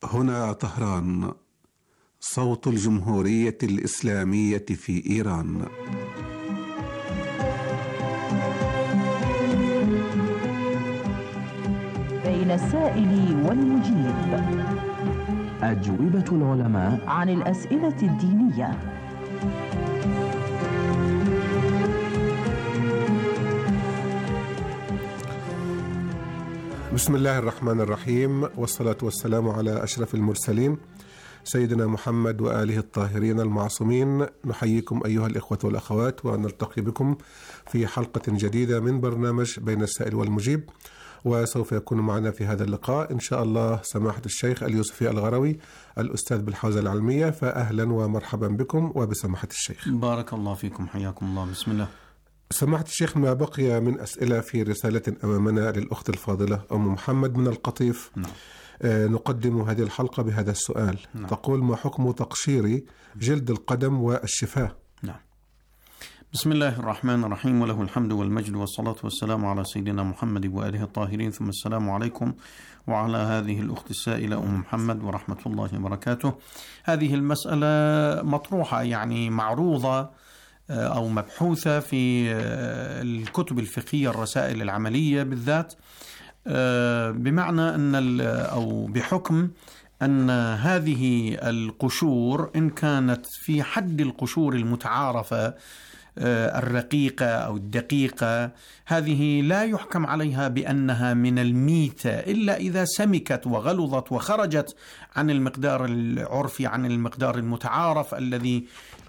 هنا طهران، صوت الجمهورية الإسلامية في إيران. بين السائل والمجيب، أجوبة العلماء عن الأسئلة الدينية. بسم الله الرحمن الرحيم، والصلاة والسلام على أشرف المرسلين سيدنا محمد وآله الطاهرين المعصومين. نحييكم أيها الإخوة والأخوات، ونلتقي بكم في حلقة جديدة من برنامج بين السائل والمجيب. وسوف يكون معنا في هذا اللقاء إن شاء الله سماحة الشيخ اليوسفي الغروي الأستاذ بالحوزة العلمية، فأهلا ومرحبا بكم وبسماحة الشيخ. بارك الله فيكم، حياكم الله. بسم الله. سماحة الشيخ، ما بقي من أسئلة في رسالة أمامنا للأخت الفاضلة أم محمد من القطيف. نقدم هذه الحلقة بهذا السؤال. تقول: ما حكم تقشير جلد القدم والشفاه؟ بسم الله الرحمن الرحيم، وله الحمد والمجد والصلاة والسلام على سيدنا محمد وآله الطاهرين، ثم السلام عليكم وعلى هذه الأخت السائلة أم محمد ورحمة الله وبركاته. هذه المسألة مطروحة، يعني معروضة أو مبحوثة في الكتب الفقهية، الرسائل العملية بالذات، بمعنى أن أو بحكم أن هذه القشور إن كانت في حد القشور المتعارفة الرقيقة أو الدقيقة، هذه لا يحكم عليها بأنها من الميتة إلا إذا سمكت وغلظت وخرجت عن المقدار العرفي، عن المقدار المتعارف الذي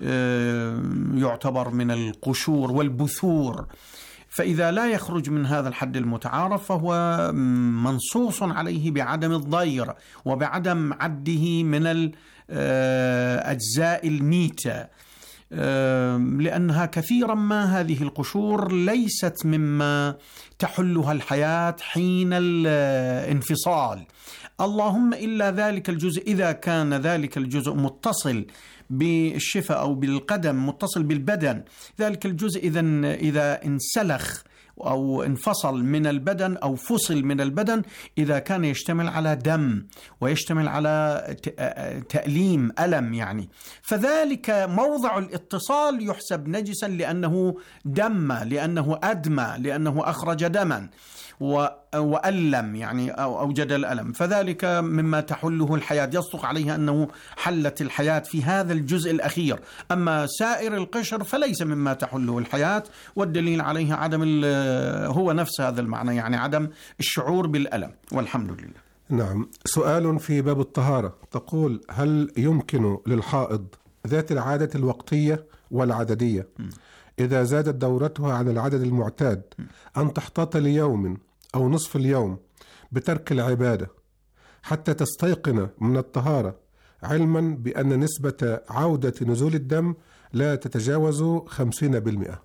يعتبر من القشور والبثور. فإذا لا يخرج من هذا الحد المتعارف فهو منصوص عليه بعدم الضير وبعدم عده من الأجزاء الميتة، لأنها كثيرا ما هذه القشور ليست مما تحلها الحياة حين الانفصال، اللهم إلا ذلك الجزء، إذا كان ذلك الجزء متصل بالشفة أو بالقدم، متصل بالبدن، ذلك الجزء إذا انسلخ أو انفصل من البدن أو فصل من البدن، إذا كان يشتمل على دم ويشتمل على تأليم ألم، يعني فذلك موضع الاتصال يحسب نجسا لأنه دم، لأنه أدمى، لأنه أخرج دما وألم، يعني أو أوجد الألم، فذلك مما تحله الحياة، يصدق عليها أنه حلت الحياة في هذا الجزء الأخير. أما سائر القشر فليس مما تحله الحياة، والدليل عليها هو نفس هذا المعنى، يعني عدم الشعور بالألم، والحمد لله. نعم. سؤال في باب الطهارة. تقول: هل يمكن للحائض ذات العادة الوقتية والعددية إذا زادت دورتها عن العدد المعتاد أن تحتاط ليوم أو نصف اليوم بترك العبادة حتى تستيقن من الطهارة، علما بأن نسبة عودة نزول الدم لا تتجاوز 50%؟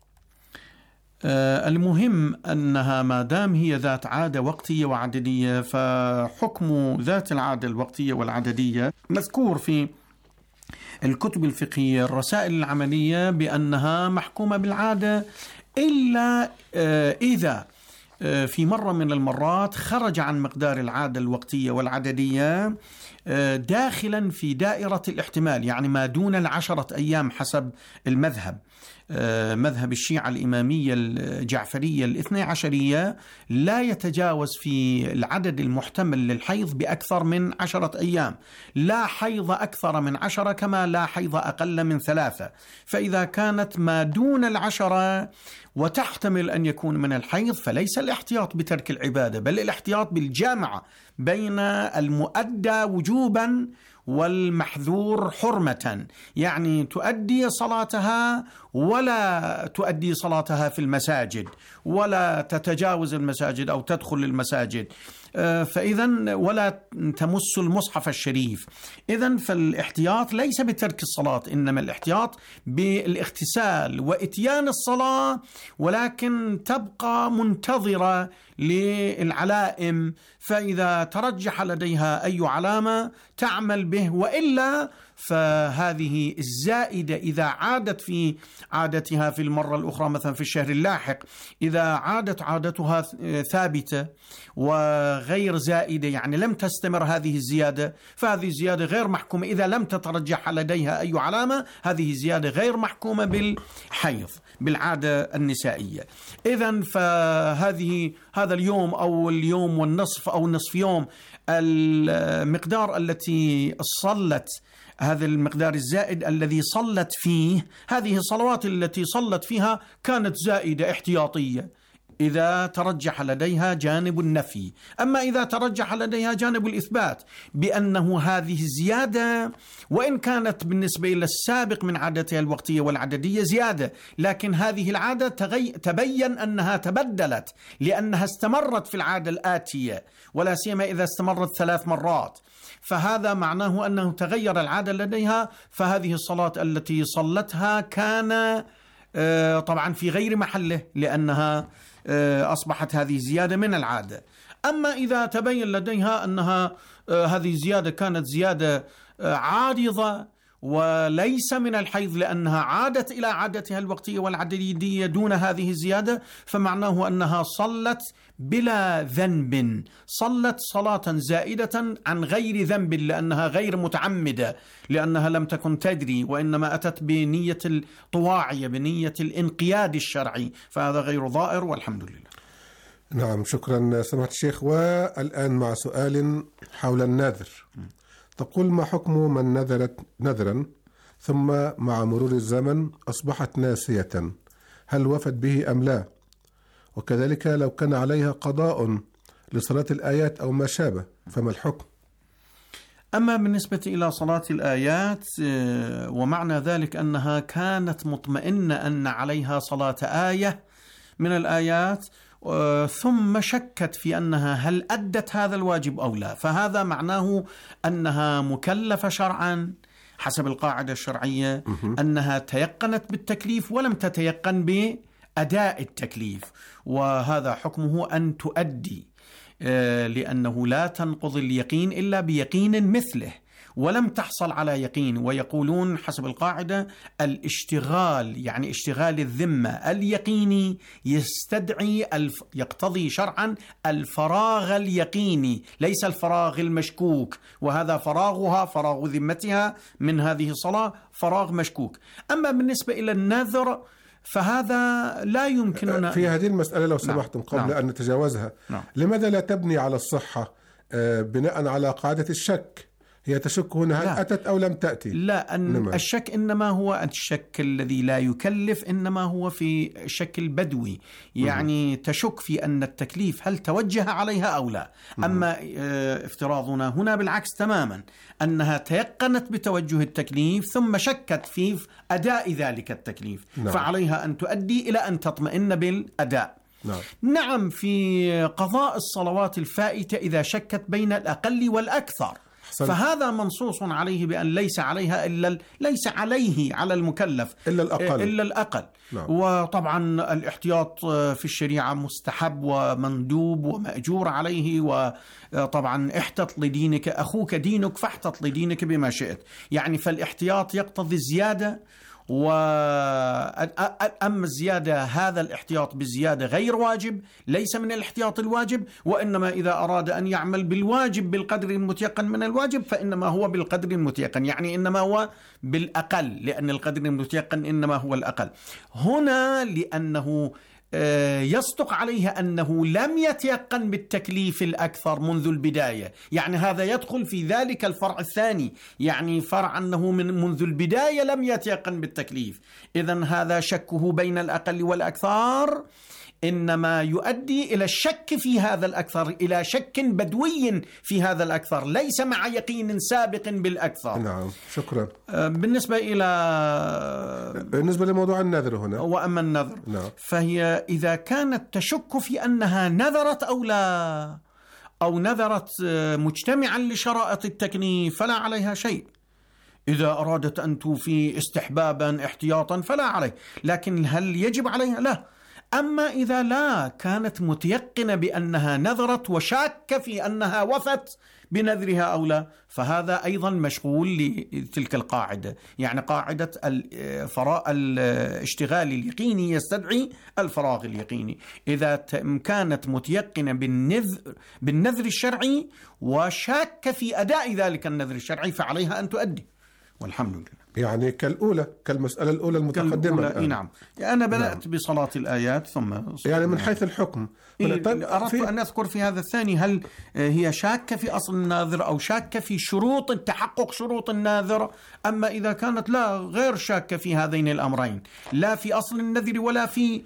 المهم أنها ما دام هي ذات عادة وقتية وعددية، فحكم ذات العادة الوقتية والعددية مذكور في الكتب الفقهية، الرسائل العملية، بأنها محكومة بالعادة، إلا إذا في مرة من المرات خرج عن مقدار العادة الوقتية والعددية داخلا في دائرة الاحتمال، يعني ما دون 10 أيام حسب المذهب، مذهب الشيعة الإمامية الجعفرية الاثني عشرية، لا يتجاوز في العدد المحتمل للحيض بأكثر من 10 أيام، لا حيض أكثر من 10 كما لا حيض أقل من 3. فإذا كانت ما دون 10 وتحتمل أن يكون من الحيض فليس الاحتياط بترك العبادة، بل الاحتياط بالجامعة بين المؤدى وجوبا والمحذور حرمة، يعني تؤدي صلاتها ولا تؤدي صلاتها في المساجد، ولا تتجاوز المساجد أو تدخل المساجد، فإذا ولا تمس المصحف الشريف. إذن فالاحتياط ليس بترك الصلاة، إنما الاحتياط بالاغتسال وإتيان الصلاة، ولكن تبقى منتظرة للعلائم، فإذا ترجح لديها أي علامة تعمل به، وإلا فهذه الزائدة إذا عادت في عادتها في المرة الأخرى مثلا في الشهر اللاحق، إذا عادت عادتها ثابتة وغير زائدة يعني لم تستمر هذه الزيادة، فهذه الزيادة غير محكومة. إذا لم تترجح لديها أي علامة هذه زيادة غير محكومة بالحيض بالعادة النسائية. إذن هذا اليوم أو اليوم والنصف أو نصف يوم المقدار التي صلت، هذا المقدار الزائد الذي صلت فيه، هذه الصلوات التي صلت فيها كانت زائدة احتياطية إذا ترجح لديها جانب النفي. أما إذا ترجح لديها جانب الإثبات بأنه هذه الزيادة وإن كانت بالنسبة إلى السابق من عادتها الوقتية والعددية زيادة، لكن هذه العادة تبين أنها تبدلت لأنها استمرت في العادة الآتية، ولا سيما إذا استمرت 3 مرات، فهذا معناه أنه تغير العادة لديها. فهذه الصلاة التي صلتها كان طبعا في غير محله لأنها أصبحت هذه زيادة من العادة. أما إذا تبين لديها أنها هذه زيادة كانت زيادة عارضة وليس من الحيض لأنها عادت إلى عادتها الوقتية والعددية دون هذه الزيادة، فمعناه أنها صلت بلا ذنب، صلت صلاة زائدة عن غير ذنب لأنها غير متعمدة، لأنها لم تكن تدري وإنما أتت بنية الطواعية بنية الانقياد الشرعي، فهذا غير ضائر والحمد لله. نعم، شكرا سماحة الشيخ. والآن مع سؤال حول النذر. تقول: ما حكم من نذرت نذرا ثم مع مرور الزمن أصبحت ناسية، هل وفت به أم لا؟ وكذلك لو كان عليها قضاء لصلاة الآيات أو ما شابه فما الحكم؟ أما بالنسبة إلى صلاة الآيات ومعنى ذلك أنها كانت مطمئنة أن عليها صلاة آية من الآيات ثم شكت في أنها هل أدت هذا الواجب أو لا، فهذا معناه أنها مكلفة شرعا حسب القاعدة الشرعية، أنها تيقنت بالتكليف ولم تتيقن بأداء التكليف، وهذا حكمه أن تؤدي، لأنه لا تنقض اليقين إلا بيقين مثله، ولم تحصل على يقين. ويقولون حسب القاعدة الاشتغال يعني اشتغال الذمة اليقيني يستدعي يقتضي شرعا الفراغ اليقيني ليس الفراغ المشكوك، وهذا فراغها فراغ ذمتها من هذه الصلاة فراغ مشكوك. أما بالنسبة إلى النذر فهذا لا يمكننا في هذه المسألة لو سمحتم قبل أن نتجاوزها. لماذا لا تبني على الصحة بناء على قاعدة الشك؟ هي تشك هنا هل أتت أو لم تأتي؟ لا، الشك إنما هو الشك الذي لا يكلف، إنما هو في الشك البدوي، يعني تشك في أن التكليف هل توجه عليها أو لا. أما افتراضنا هنا بالعكس تماما، أنها تيقنت بتوجه التكليف ثم شكت في أداء ذلك التكليف، فعليها أن تؤدي إلى أن تطمئن بالأداء. نعم، في قضاء الصلوات الفائتة إذا شكت بين الأقل والأكثر فهذا منصوص عليه بأن ليس عليها ليس عليه على المكلف إلا الأقل. وطبعا الاحتياط في الشريعة مستحب ومندوب ومأجور عليه، وطبعا احتط لدينك أخوك دينك فاحتط لدينك بما شئت، يعني فالاحتياط يقتضي الزيادة. أما الزيادة هذا الاحتياط بالزيادة غير واجب، ليس من الاحتياط الواجب، وإنما إذا أراد أن يعمل بالواجب بالقدر المتيقن من الواجب فإنما هو بالقدر المتيقن، يعني إنما هو بالأقل، لأن القدر المتيقن إنما هو الأقل هنا، لأنه يصدق عليه أنه لم يتيقن بالتكليف الأكثر منذ البداية، يعني هذا يدخل في ذلك الفرع الثاني، يعني فرع أنه منذ البداية لم يتيقن بالتكليف. إذن هذا شكه بين الأقل والأكثر إنما يؤدي إلى الشك في هذا الأكثر، إلى شك بدوي في هذا الأكثر، ليس مع يقين سابق بالأكثر. نعم، شكرا. بالنسبة لموضوع النذر هنا، وأما النذر فهي إذا كانت تشك في أنها نذرت أو لا، أو نذرت مجتمعا لشرائط التكليف فلا عليها شيء. إذا أرادت أن توفي استحبابا احتياطا فلا عليه، لكن هل يجب عليها؟ لا. أما إذا لا كانت متيقنة بأنها نذرت وشاك في أنها وفت بنذرها أو لا، فهذا أيضا مشغول لتلك القاعدة، يعني قاعدة الاشتغال اليقيني يستدعي الفراغ اليقيني. إذا كانت متيقنة بالنذر الشرعي وشاك في أداء ذلك النذر الشرعي فعليها أن تؤدي، والحمد لله. يعني كالمسألة الأولى المتقدمة. نعم، أنا بدأت بصلاة الآيات ثم يعني من حيث الحكم أردت أن أذكر في هذا الثاني، هل هي شاكة في أصل الناذر أو شاكة في شروط تحقق شروط الناذر؟ أما إذا كانت لا غير شاكة في هذين الأمرين، لا في أصل النذر ولا في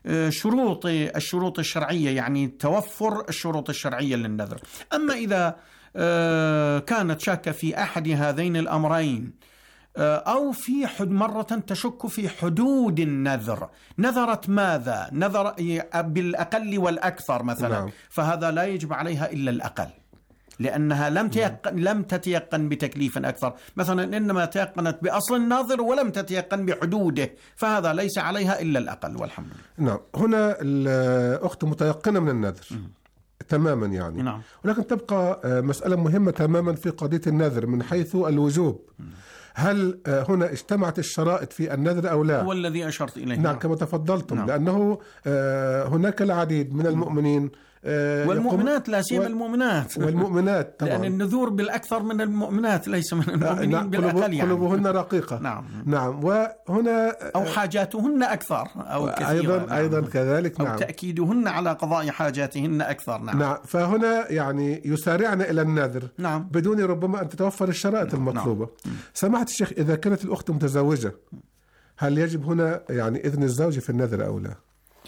الشروط الشرعية، يعني توفر الشروط الشرعية للنذر. أما إذا كانت شاكة في أحد هذين الأمرين أو في مرة تشك في حدود النذر، نذرت ماذا؟ نذر بالأقل والأكثر مثلا، نعم. فهذا لا يجب عليها إلا الأقل، لأنها لم تتيقن بتكليف أكثر، مثلا إنما تيقنت بأصل الناظر ولم تتيقن بحدوده، فهذا ليس عليها إلا الأقل، والحمد لله. نعم، هنا الأخت متيقنة من النذر تماما يعني، نعم. ولكن تبقى مسألة مهمة تماما في قضية النذر من حيث الوجوب. هل هنا اجتمعت الشرائط في النذر أو لا؟ هو الذي أشرت إليه. نعم، كما تفضلتم. نعم. لأنه هناك العديد من المؤمنين والمؤمنات، لا سيما المؤمنات والمؤمنات طبعا، لأن النذور بالأكثر من المؤمنات ليس من المؤمنين بالأقل، يعني قلوبهن رقيقة. نعم، وهنا أو حاجاتهن أكثر أو كثيرة، أيضا كذلك، أو تأكيدهن على قضاء حاجاتهن أكثر. نعم، فهنا يعني يسارعن إلى النذر بدون ربما أن تتوفر الشرائط المطلوبة. سماحة الشيخ، إذا كانت الأخت متزوجة هل يجب هنا يعني إذن الزوج في النذر أو لا؟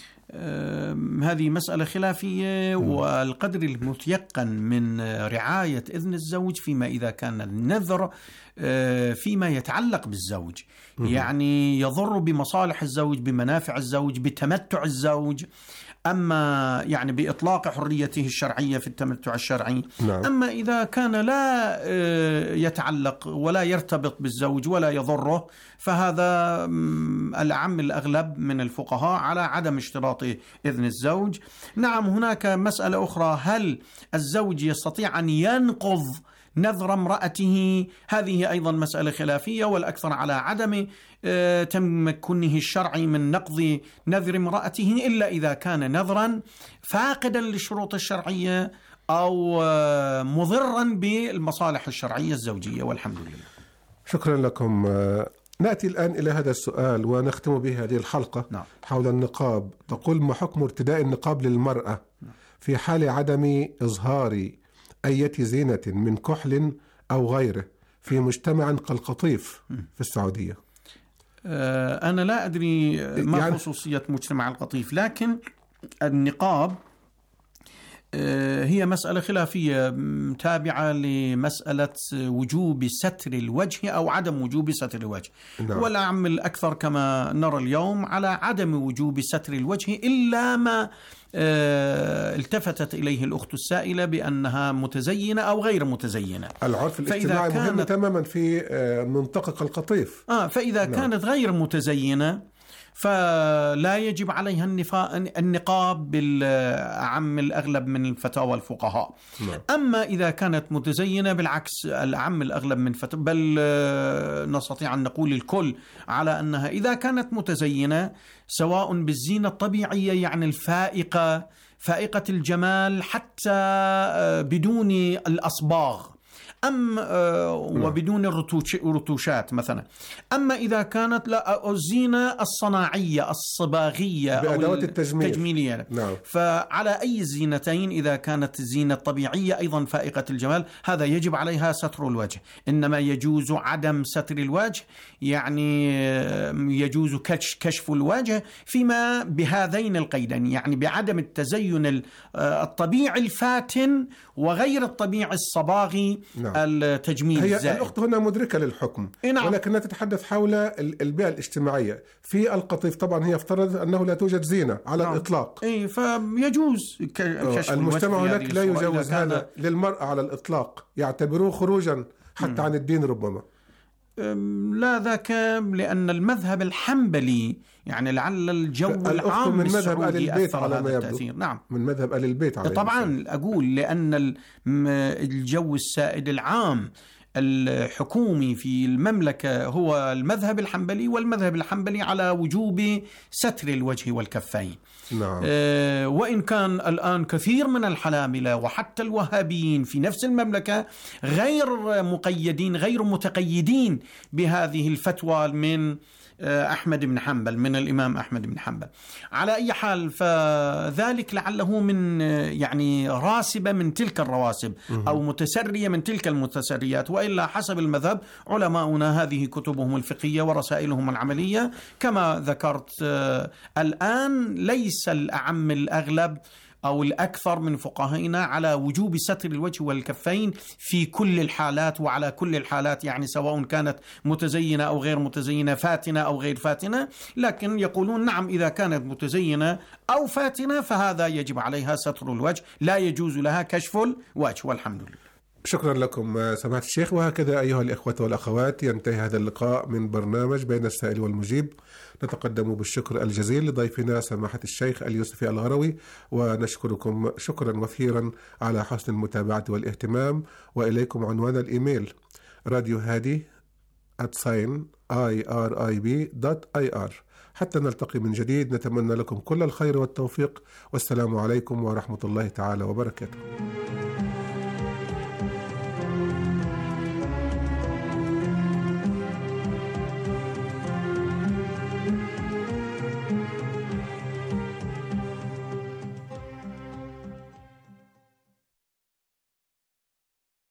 هذه مسألة خلافية، والقدر المتيقن من رعاية إذن الزوج فيما إذا كان النذر فيما يتعلق بالزوج، يعني يضر بمصالح الزوج، بمنافع الزوج، بتمتع الزوج، أما يعني بإطلاق حريته الشرعية في التمتع الشرعي. نعم. أما إذا كان لا يتعلق ولا يرتبط بالزوج ولا يضره، فهذا الأعم الأغلب من الفقهاء على عدم اشتراط إذن الزوج. نعم، هناك مسألة أخرى، هل الزوج يستطيع أن ينقض نذر امرأته؟ هذه أيضا مسألة خلافية، والأكثر على عدم تمكنه الشرعي من نقض نذر امرأته إلا إذا كان نذرا فاقدا للشروط الشرعية أو مضرا بالمصالح الشرعية الزوجية، والحمد لله. شكرا لكم. نأتي الآن إلى هذا السؤال ونختم به هذه الحلقة حول النقاب. تقول: ما حكم ارتداء النقاب للمرأة في حال عدم إظهار أي زينة من كحل أو غيره في مجتمع كالقطيف في السعودية؟ أنا لا أدري ما يعني خصوصية مجتمع القطيف، لكن النقاب هي مسألة خلافية تابعة لمسألة وجوب ستر الوجه أو عدم وجوب ستر الوجه. نعم. والأعم الأكثر كما نرى اليوم على عدم وجوب ستر الوجه، إلا ما التفتت إليه الأخت السائلة بأنها متزينة أو غير متزينة. العرف الاجتماعي مهم تماما في منطقة القطيف. فإذا كانت غير متزينة فلا يجب عليها النقاب بالأعم الأغلب من الفتاوى الفقهاء. أما إذا كانت متزينة بالعكس، الأعم الأغلب من بل نستطيع أن نقول الكل على أنها إذا كانت متزينة سواء بالزينة الطبيعية، يعني الفائقة، فائقة الجمال حتى بدون الأصباغ، وبدون الرتوشات مثلا. أما إذا كانت الزينة الصناعية الصباغية بأدوات أو التجميلية، فعلى أي الزينتين إذا كانت الزينة الطبيعية أيضا فائقة الجمال هذا يجب عليها ستر الوجه. إنما يجوز عدم ستر الوجه، يعني يجوز كشف الوجه فيما بهذين القيدين، يعني بعدم التزين الطبيعي الفاتن وغير الطبيعي الصباغي التجميل هي الزائد. الأخت هنا مدركة للحكم، ولكنها تتحدث حول البيئة الاجتماعية في القطيف. طبعا هي افترضت أنه لا توجد زينة على الإطلاق، فيجوز كشف المجتمع هناك لا يجوز هذا للمرأة على الإطلاق، يعتبروه خروجا حتى عن الدين ربما. لا ذاك لأن المذهب الحنبلي يعني لعل الجو العام من مذهب آل البيت على ما يبدو. التأثير. نعم من مذهب آل البيت على طبعا أقول لأن الجو السائد العام الحكومي في المملكة هو المذهب الحنبلي، والمذهب الحنبلي على وجوب ستر الوجه والكفين. نعم. وإن كان الآن كثير من الحنابلة وحتى الوهابيين في نفس المملكة غير مقيدين، غير متقيدين بهذه الفتوى من أحمد بن حنبل، من الإمام أحمد بن حنبل. على أي حال فذلك لعله من يعني راسبة من تلك الرواسب أو متسرية من تلك المتسريات، وإلا حسب المذهب علماؤنا هذه كتبهم الفقهية ورسائلهم العملية كما ذكرت. الآن ليس الأعم الأغلب أو الأكثر من فقهائنا على وجوب ستر الوجه والكفين في كل الحالات وعلى كل الحالات، يعني سواء كانت متزينة أو غير متزينة، فاتنة أو غير فاتنة، لكن يقولون نعم إذا كانت متزينة أو فاتنة فهذا يجب عليها ستر الوجه، لا يجوز لها كشف الوجه، والحمد لله. شكرا لكم سماحة الشيخ. وهكذا أيها الإخوة والأخوات ينتهي هذا اللقاء من برنامج بين السائل والمجيب. نتقدم بالشكر الجزيل لضيفنا سماحة الشيخ اليوسفي الغروي، ونشكركم شكرا وفيرا على حسن المتابعة والاهتمام. وإليكم عنوان الإيميل radiohadi@irib.ir. حتى نلتقي من جديد، نتمنى لكم كل الخير والتوفيق، والسلام عليكم ورحمة الله تعالى وبركاته.